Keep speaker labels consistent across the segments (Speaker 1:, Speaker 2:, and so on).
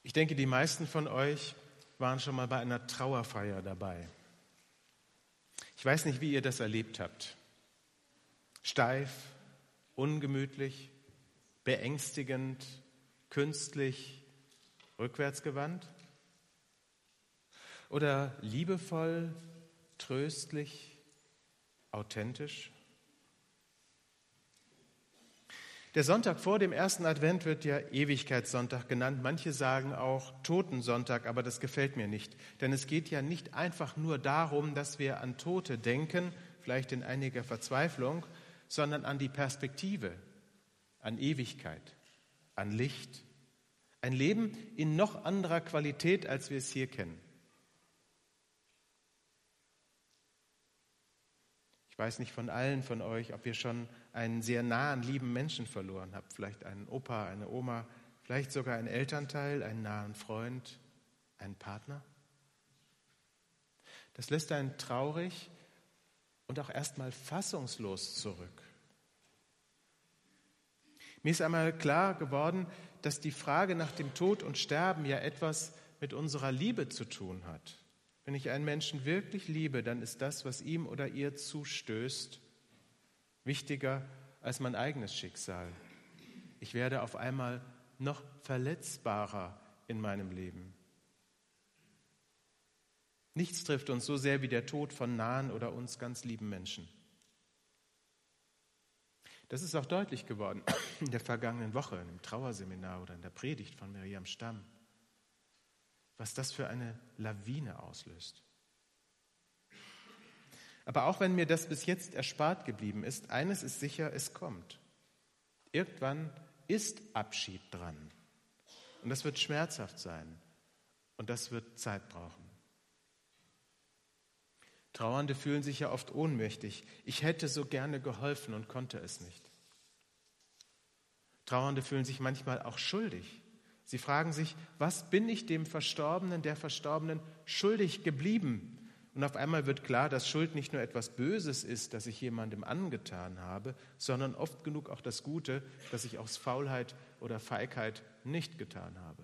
Speaker 1: Ich denke, die meisten von euch waren schon mal bei einer Trauerfeier dabei. Ich weiß nicht, wie ihr das erlebt habt. Steif, ungemütlich, beängstigend, künstlich, rückwärtsgewandt? Oder liebevoll, tröstlich, authentisch? Der Sonntag vor dem ersten Advent wird ja Ewigkeitssonntag genannt. Manche sagen auch Totensonntag, aber das gefällt mir nicht. Denn es geht ja nicht einfach nur darum, dass wir an Tote denken, vielleicht in einiger Verzweiflung, sondern an die Perspektive, an Ewigkeit, an Licht. Ein Leben in noch anderer Qualität, als wir es hier kennen. Ich weiß nicht von allen von euch, ob ihr schon einen sehr nahen, lieben Menschen verloren habt. Vielleicht einen Opa, eine Oma, vielleicht sogar einen Elternteil, einen nahen Freund, einen Partner. Das lässt einen traurig und auch erstmal fassungslos zurück. Mir ist einmal klar geworden, dass die Frage nach dem Tod und Sterben ja etwas mit unserer Liebe zu tun hat. Wenn ich einen Menschen wirklich liebe, dann ist das, was ihm oder ihr zustößt, wichtiger als mein eigenes Schicksal. Ich werde auf einmal noch verletzbarer in meinem Leben. Nichts trifft uns so sehr wie der Tod von nahen oder uns ganz lieben Menschen. Das ist auch deutlich geworden in der vergangenen Woche im Trauerseminar oder in der Predigt von Miriam Stamm, was das für eine Lawine auslöst. Aber auch wenn mir das bis jetzt erspart geblieben ist, eines ist sicher, es kommt. Irgendwann ist Abschied dran. Und das wird schmerzhaft sein. Und das wird Zeit brauchen. Trauernde fühlen sich ja oft ohnmächtig. Ich hätte so gerne geholfen und konnte es nicht. Trauernde fühlen sich manchmal auch schuldig. Sie fragen sich, was bin ich dem Verstorbenen, der Verstorbenen schuldig geblieben? Und auf einmal wird klar, dass Schuld nicht nur etwas Böses ist, das ich jemandem angetan habe, sondern oft genug auch das Gute, das ich aus Faulheit oder Feigheit nicht getan habe.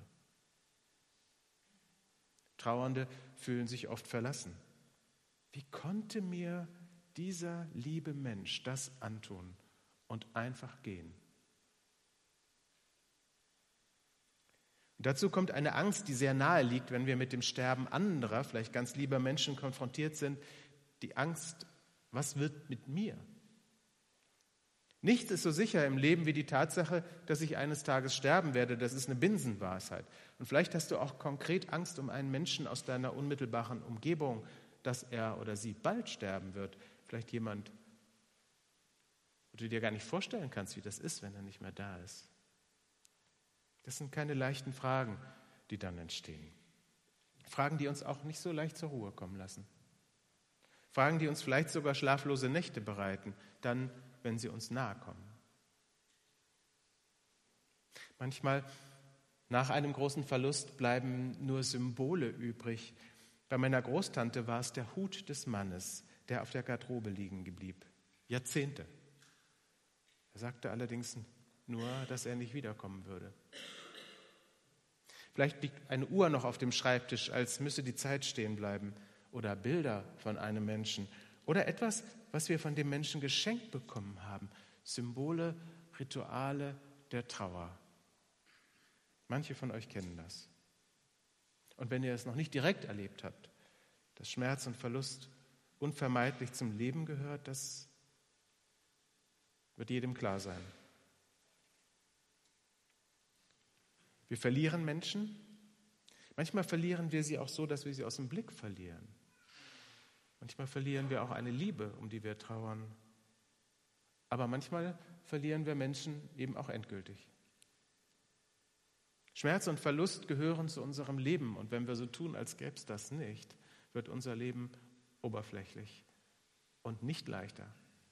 Speaker 1: Trauernde fühlen sich oft verlassen. Wie konnte mir dieser liebe Mensch das antun und einfach gehen? Und dazu kommt eine Angst, die sehr nahe liegt, wenn wir mit dem Sterben anderer, vielleicht ganz lieber Menschen konfrontiert sind. Die Angst, was wird mit mir? Nichts ist so sicher im Leben wie die Tatsache, dass ich eines Tages sterben werde. Das ist eine Binsenweisheit. Und vielleicht hast du auch konkret Angst um einen Menschen aus deiner unmittelbaren Umgebung, dass er oder sie bald sterben wird. Vielleicht jemand, wo du dir gar nicht vorstellen kannst, wie das ist, wenn er nicht mehr da ist. Das sind keine leichten Fragen, die dann entstehen. Fragen, die uns auch nicht so leicht zur Ruhe kommen lassen. Fragen, die uns vielleicht sogar schlaflose Nächte bereiten, dann, wenn sie uns nahe kommen. Manchmal, nach einem großen Verlust, bleiben nur Symbole übrig. Bei meiner Großtante war es der Hut des Mannes, der auf der Garderobe liegen blieb. Jahrzehnte. Er sagte allerdings nur, dass er nicht wiederkommen würde. Vielleicht liegt eine Uhr noch auf dem Schreibtisch, als müsse die Zeit stehen bleiben. Oder Bilder von einem Menschen. Oder etwas, was wir von dem Menschen geschenkt bekommen haben. Symbole, Rituale der Trauer. Manche von euch kennen das. Und wenn ihr es noch nicht direkt erlebt habt, dass Schmerz und Verlust unvermeidlich zum Leben gehört, das wird jedem klar sein. Wir verlieren Menschen. Manchmal verlieren wir sie auch so, dass wir sie aus dem Blick verlieren. Manchmal verlieren wir auch eine Liebe, um die wir trauern. Aber manchmal verlieren wir Menschen eben auch endgültig. Schmerz und Verlust gehören zu unserem Leben. Und wenn wir so tun, als gäbe es das nicht, wird unser Leben oberflächlich und nicht leichter.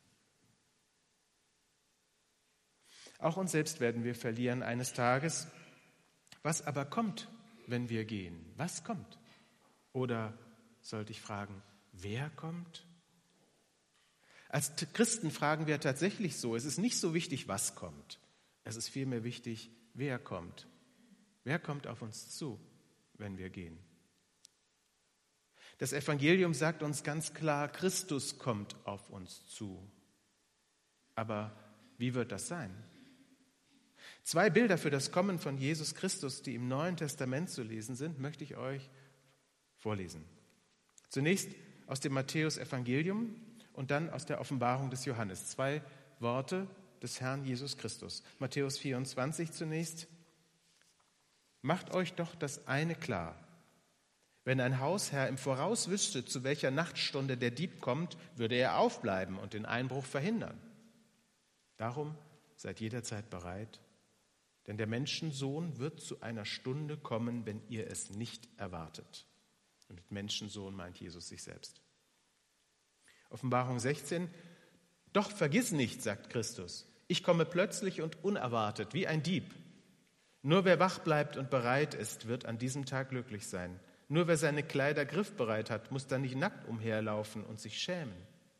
Speaker 1: Auch uns selbst werden wir verlieren eines Tages. Was aber kommt, wenn wir gehen? Was kommt? Oder sollte ich fragen, wer kommt? Als Christen fragen wir tatsächlich so. Es ist nicht so wichtig, was kommt. Es ist vielmehr wichtig, wer kommt. Wer kommt auf uns zu, wenn wir gehen? Das Evangelium sagt uns ganz klar, Christus kommt auf uns zu. Aber wie wird das sein? 2 Bilder für das Kommen von Jesus Christus, die im Neuen Testament zu lesen sind, möchte ich euch vorlesen. Zunächst aus dem Matthäus-Evangelium und dann aus der Offenbarung des Johannes. 2 Worte des Herrn Jesus Christus. Matthäus 24 zunächst. Macht euch doch das eine klar. Wenn ein Hausherr im Voraus wüsste, zu welcher Nachtstunde der Dieb kommt, würde er aufbleiben und den Einbruch verhindern. Darum seid jederzeit bereit, denn der Menschensohn wird zu einer Stunde kommen, wenn ihr es nicht erwartet. Und mit Menschensohn meint Jesus sich selbst. Offenbarung 16. Doch vergiss nicht, sagt Christus, ich komme plötzlich und unerwartet, wie ein Dieb. Nur wer wach bleibt und bereit ist, wird an diesem Tag glücklich sein. Nur wer seine Kleider griffbereit hat, muss dann nicht nackt umherlaufen und sich schämen.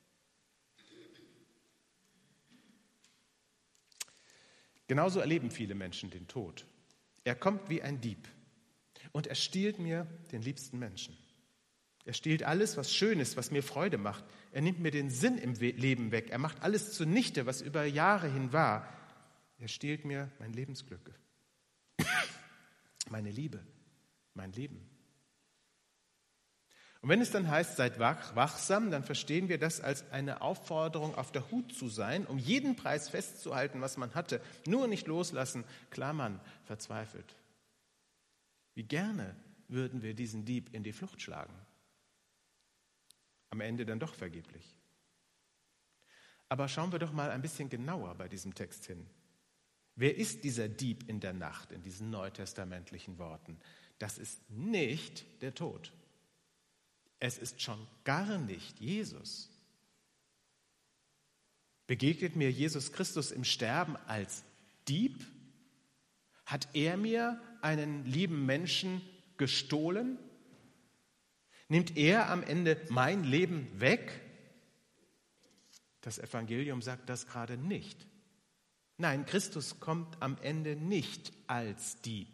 Speaker 1: Genauso erleben viele Menschen den Tod. Er kommt wie ein Dieb und er stiehlt mir den liebsten Menschen. Er stiehlt alles, was schön ist, was mir Freude macht. Er nimmt mir den Sinn im Leben weg. Er macht alles zunichte, was über Jahre hin war. Er stiehlt mir mein Lebensglück, meine Liebe, mein Leben. Und wenn es dann heißt, seid wachsam, dann verstehen wir das als eine Aufforderung, auf der Hut zu sein, um jeden Preis festzuhalten, was man hatte. Nur nicht loslassen, klammern, verzweifelt. Wie gerne würden wir diesen Dieb in die Flucht schlagen. Am Ende dann doch vergeblich. Aber schauen wir doch mal ein bisschen genauer bei diesem Text hin. Wer ist dieser Dieb in der Nacht, in diesen neutestamentlichen Worten? Das ist nicht der Tod. Es ist schon gar nicht Jesus. Begegnet mir Jesus Christus im Sterben als Dieb? Hat er mir einen lieben Menschen gestohlen? Nimmt er am Ende mein Leben weg? Das Evangelium sagt das gerade nicht. Nein, Christus kommt am Ende nicht als Dieb.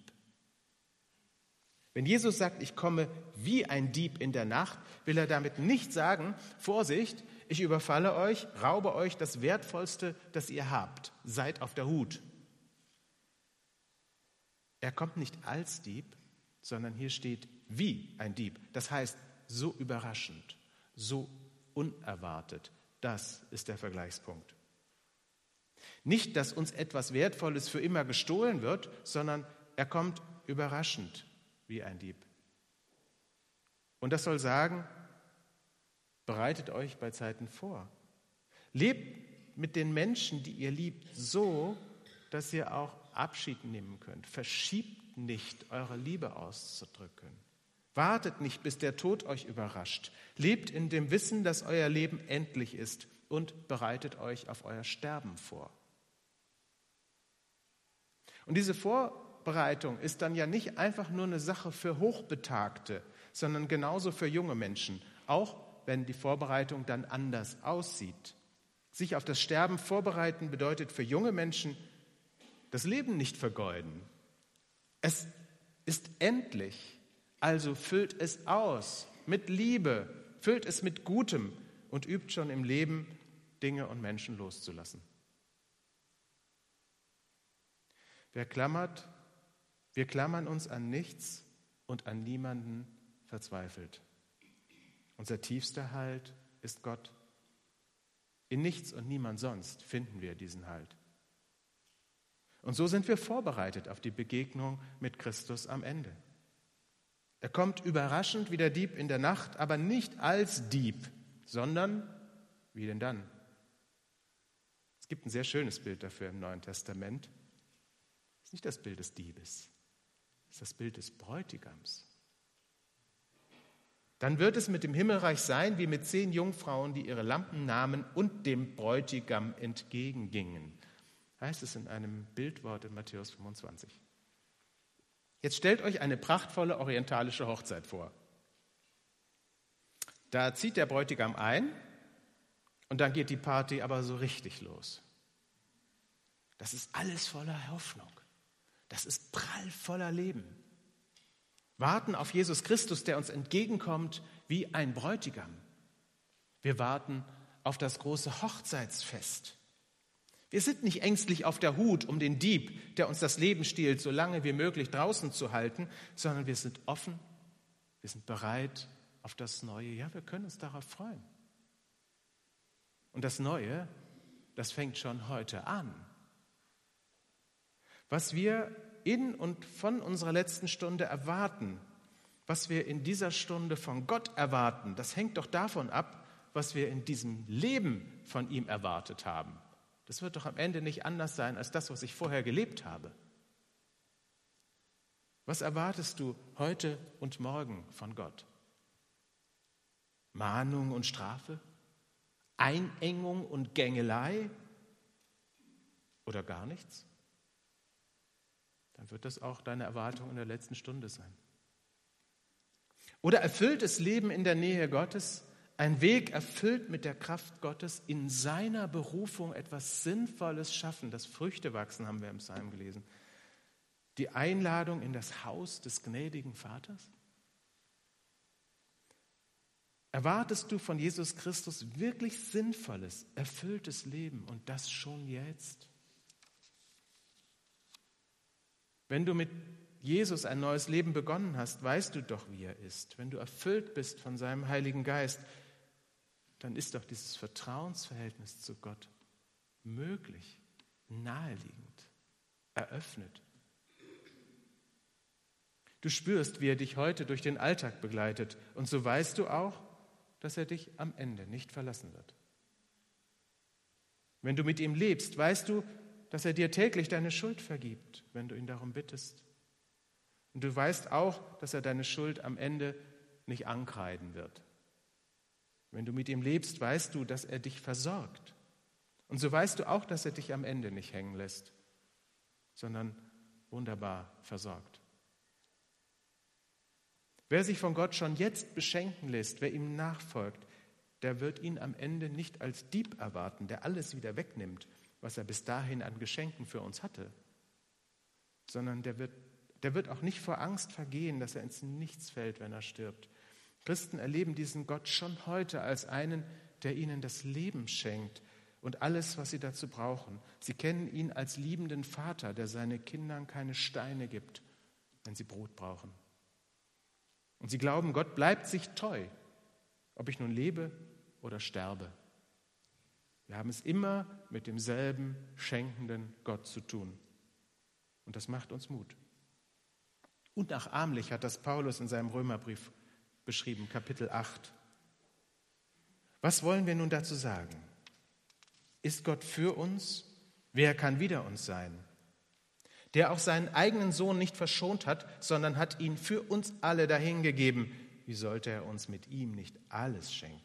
Speaker 1: Wenn Jesus sagt, ich komme wie ein Dieb in der Nacht, will er damit nicht sagen, Vorsicht, ich überfalle euch, raube euch das Wertvollste, das ihr habt. Seid auf der Hut. Er kommt nicht als Dieb, sondern hier steht wie ein Dieb. Das heißt, so überraschend, so unerwartet. Das ist der Vergleichspunkt. Nicht, dass uns etwas Wertvolles für immer gestohlen wird, sondern er kommt überraschend wie ein Dieb. Und das soll sagen, bereitet euch bei Zeiten vor. Lebt mit den Menschen, die ihr liebt, so, dass ihr auch Abschied nehmen könnt. Verschiebt nicht, eure Liebe auszudrücken. Wartet nicht, bis der Tod euch überrascht. Lebt in dem Wissen, dass euer Leben endlich ist und bereitet euch auf euer Sterben vor. Und diese Vorbereitung ist dann ja nicht einfach nur eine Sache für Hochbetagte, sondern genauso für junge Menschen, auch wenn die Vorbereitung dann anders aussieht. Sich auf das Sterben vorbereiten bedeutet für junge Menschen, das Leben nicht vergeuden. Es ist endlich, also füllt es aus mit Liebe, füllt es mit Gutem und übt schon im Leben, Dinge und Menschen loszulassen. Wir klammern uns an nichts und an niemanden verzweifelt. Unser tiefster Halt ist Gott. In nichts und niemand sonst finden wir diesen Halt. Und so sind wir vorbereitet auf die Begegnung mit Christus am Ende. Er kommt überraschend wie der Dieb in der Nacht, aber nicht als Dieb, sondern wie denn dann? Es gibt ein sehr schönes Bild dafür im Neuen Testament. Es ist nicht das Bild des Diebes, es ist das Bild des Bräutigams. Dann wird es mit dem Himmelreich sein, wie mit 10 Jungfrauen, die ihre Lampen nahmen und dem Bräutigam entgegengingen. Heißt es in einem Bildwort in Matthäus 25. Jetzt stellt euch eine prachtvolle orientalische Hochzeit vor. Da zieht der Bräutigam ein und dann geht die Party aber so richtig los. Das ist alles voller Hoffnung. Das ist prallvoller Leben. Warten auf Jesus Christus, der uns entgegenkommt wie ein Bräutigam. Wir warten auf das große Hochzeitsfest. Wir sind nicht ängstlich auf der Hut, um den Dieb, der uns das Leben stiehlt, so lange wie möglich draußen zu halten, sondern wir sind offen, wir sind bereit auf das Neue. Ja, wir können uns darauf freuen. Und das Neue, das fängt schon heute an. Was wir in und von unserer letzten Stunde erwarten, was wir in dieser Stunde von Gott erwarten, das hängt doch davon ab, was wir in diesem Leben von ihm erwartet haben. Das wird doch am Ende nicht anders sein als das, was ich vorher gelebt habe. Was erwartest du heute und morgen von Gott? Mahnung und Strafe? Einengung und Gängelei? Oder gar nichts? Dann wird das auch deine Erwartung in der letzten Stunde sein. Oder erfülltes Leben in der Nähe Gottes, ein Weg erfüllt mit der Kraft Gottes, in seiner Berufung etwas Sinnvolles schaffen, das Früchte wachsen, haben wir im Psalm gelesen. Die Einladung in das Haus des gnädigen Vaters? Erwartest du von Jesus Christus wirklich sinnvolles, erfülltes Leben und das schon jetzt? Wenn du mit Jesus ein neues Leben begonnen hast, weißt du doch, wie er ist. Wenn du erfüllt bist von seinem Heiligen Geist, dann ist doch dieses Vertrauensverhältnis zu Gott möglich, naheliegend, eröffnet. Du spürst, wie er dich heute durch den Alltag begleitet, und so weißt du auch, dass er dich am Ende nicht verlassen wird. Wenn du mit ihm lebst, weißt du, dass er dir täglich deine Schuld vergibt, wenn du ihn darum bittest. Und du weißt auch, dass er deine Schuld am Ende nicht ankreiden wird. Wenn du mit ihm lebst, weißt du, dass er dich versorgt. Und so weißt du auch, dass er dich am Ende nicht hängen lässt, sondern wunderbar versorgt. Wer sich von Gott schon jetzt beschenken lässt, wer ihm nachfolgt, der wird ihn am Ende nicht als Dieb erwarten, der alles wieder wegnimmt, was er bis dahin an Geschenken für uns hatte, sondern der wird auch nicht vor Angst vergehen, dass er ins Nichts fällt, wenn er stirbt. Christen erleben diesen Gott schon heute als einen, der ihnen das Leben schenkt und alles, was sie dazu brauchen. Sie kennen ihn als liebenden Vater, der seinen Kindern keine Steine gibt, wenn sie Brot brauchen. Und sie glauben, Gott bleibt sich treu, ob ich nun lebe oder sterbe. Wir haben es immer mit demselben schenkenden Gott zu tun. Und das macht uns Mut. Unnachahmlich hat das Paulus in seinem Römerbrief beschrieben, Kapitel 8. Was wollen wir nun dazu sagen? Ist Gott für uns? Wer kann wider uns sein? Der auch seinen eigenen Sohn nicht verschont hat, sondern hat ihn für uns alle dahingegeben. Wie sollte er uns mit ihm nicht alles schenken?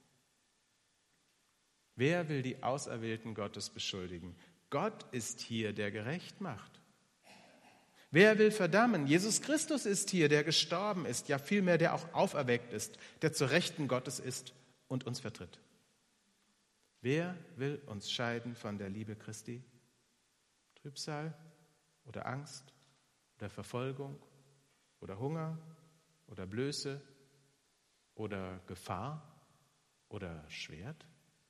Speaker 1: Wer will die Auserwählten Gottes beschuldigen? Gott ist hier, der gerecht macht. Wer will verdammen? Jesus Christus ist hier, der gestorben ist, ja vielmehr, der auch auferweckt ist, der zur Rechten Gottes ist und uns vertritt. Wer will uns scheiden von der Liebe Christi? Trübsal oder Angst oder Verfolgung oder Hunger oder Blöße oder Gefahr oder Schwert?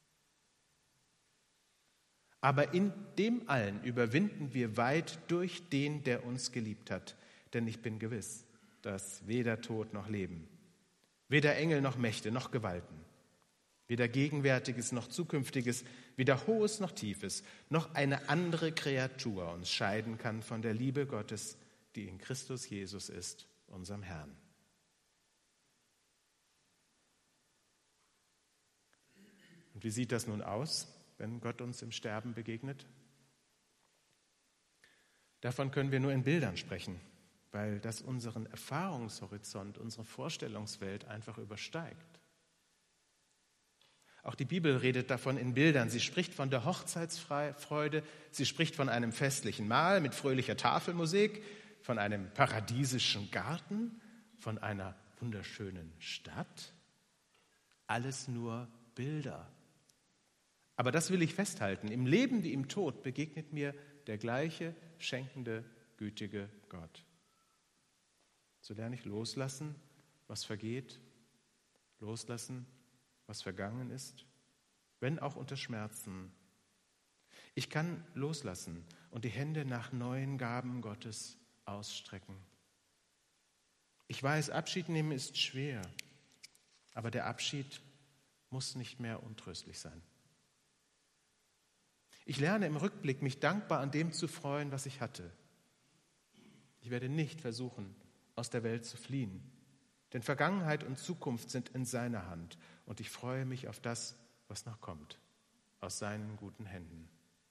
Speaker 1: Aber in dem allen überwinden wir weit durch den, der uns geliebt hat. Denn ich bin gewiss, dass weder Tod noch Leben, weder Engel noch Mächte noch Gewalten, weder Gegenwärtiges noch Zukünftiges, weder Hohes noch Tiefes, noch eine andere Kreatur uns scheiden kann von der Liebe Gottes, die in Christus Jesus ist, unserem Herrn. Und wie sieht das nun aus, wenn Gott uns im Sterben begegnet? Davon können wir nur in Bildern sprechen, weil das unseren Erfahrungshorizont, unsere Vorstellungswelt einfach übersteigt. Auch die Bibel redet davon in Bildern. Sie spricht von der Hochzeitsfreude, sie spricht von einem festlichen Mahl mit fröhlicher Tafelmusik, von einem paradiesischen Garten, von einer wunderschönen Stadt. Alles nur Bilder. Aber das will ich festhalten. Im Leben wie im Tod begegnet mir der gleiche schenkende, gütige Gott. So lerne ich loslassen, was vergeht, loslassen, was vergangen ist, wenn auch unter Schmerzen. Ich kann loslassen und die Hände nach neuen Gaben Gottes ausstrecken. Ich weiß, Abschied nehmen ist schwer, aber der Abschied muss nicht mehr untröstlich sein. Ich lerne im Rückblick, mich dankbar an dem zu freuen, was ich hatte. Ich werde nicht versuchen, aus der Welt zu fliehen, denn Vergangenheit und Zukunft sind in seiner Hand und ich freue mich auf das, was noch kommt, aus seinen guten Händen.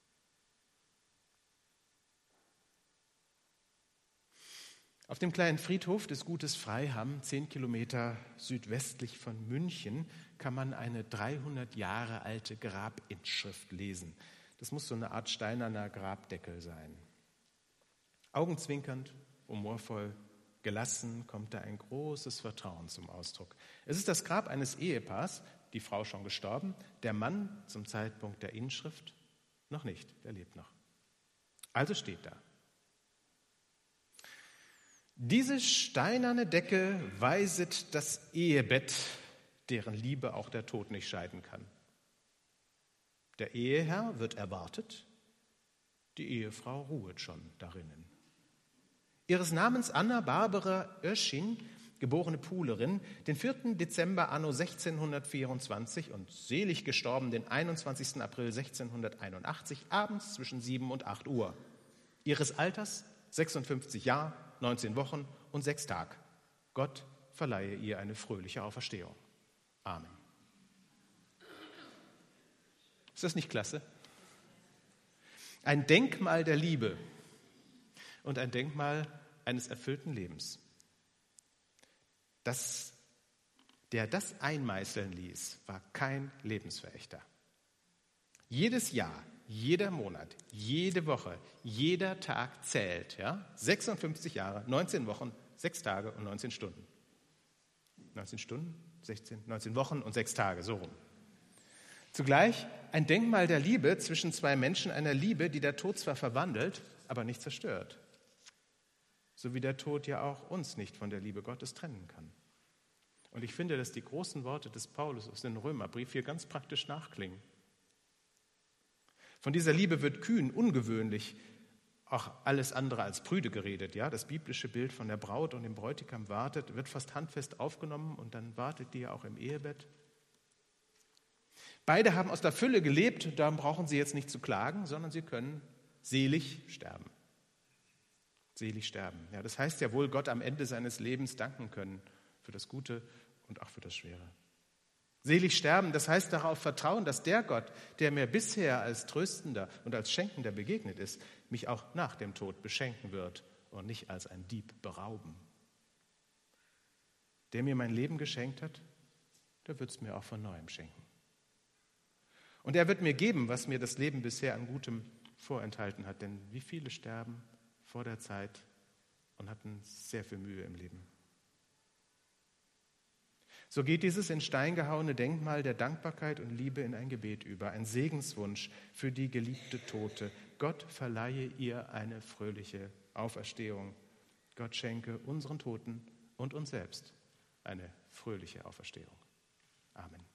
Speaker 1: Auf dem kleinen Friedhof des Gutes Freiham, 10 Kilometer südwestlich von München, kann man eine 300 Jahre alte Grabinschrift lesen. Das muss so eine Art steinerner Grabdeckel sein. Augenzwinkernd, humorvoll, gelassen kommt da ein großes Vertrauen zum Ausdruck. Es ist das Grab eines Ehepaars, die Frau schon gestorben, der Mann zum Zeitpunkt der Inschrift noch nicht, der lebt noch. Also steht da: Diese steinerne Decke weiset das Ehebett, deren Liebe auch der Tod nicht scheiden kann. Der Eheherr wird erwartet, die Ehefrau ruhet schon darinnen. Ihres Namens Anna Barbara Oesching, geborene Pulerin, den 4. Dezember anno 1624 und selig gestorben den 21. April 1681, abends zwischen 7 und 8 Uhr. Ihres Alters 56 Jahre, 19 Wochen und 6 Tage. Gott verleihe ihr eine fröhliche Auferstehung. Amen. Ist das nicht klasse? Ein Denkmal der Liebe und ein Denkmal eines erfüllten Lebens. Der das einmeißeln ließ, war kein Lebensverächter. Jedes Jahr, jeder Monat, jede Woche, jeder Tag zählt. Ja? 56 Jahre, 19 Wochen, 6 Tage und 19 Stunden. 19 Stunden, 19 Wochen und 6 Tage, so rum. Zugleich ein Denkmal der Liebe zwischen zwei Menschen, einer Liebe, die der Tod zwar verwandelt, aber nicht zerstört. So wie der Tod ja auch uns nicht von der Liebe Gottes trennen kann. Und ich finde, dass die großen Worte des Paulus aus dem Römerbrief hier ganz praktisch nachklingen. Von dieser Liebe wird kühn, ungewöhnlich, auch alles andere als prüde geredet. Ja? Das biblische Bild von der Braut und dem Bräutigam wartet, wird fast handfest aufgenommen und dann wartet die ja auch im Ehebett. Beide haben aus der Fülle gelebt, darum brauchen sie jetzt nicht zu klagen, sondern sie können selig sterben. Selig sterben. Ja, das heißt ja wohl, Gott am Ende seines Lebens danken können für das Gute und auch für das Schwere. Selig sterben, das heißt darauf vertrauen, dass der Gott, der mir bisher als Tröstender und als Schenkender begegnet ist, mich auch nach dem Tod beschenken wird und nicht als ein Dieb berauben. Der mir mein Leben geschenkt hat, der wird es mir auch von Neuem schenken. Und er wird mir geben, was mir das Leben bisher an Gutem vorenthalten hat. Denn wie viele sterben vor der Zeit und hatten sehr viel Mühe im Leben. So geht dieses in Stein gehauene Denkmal der Dankbarkeit und Liebe in ein Gebet über, ein Segenswunsch für die geliebte Tote. Gott verleihe ihr eine fröhliche Auferstehung. Gott schenke unseren Toten und uns selbst eine fröhliche Auferstehung. Amen.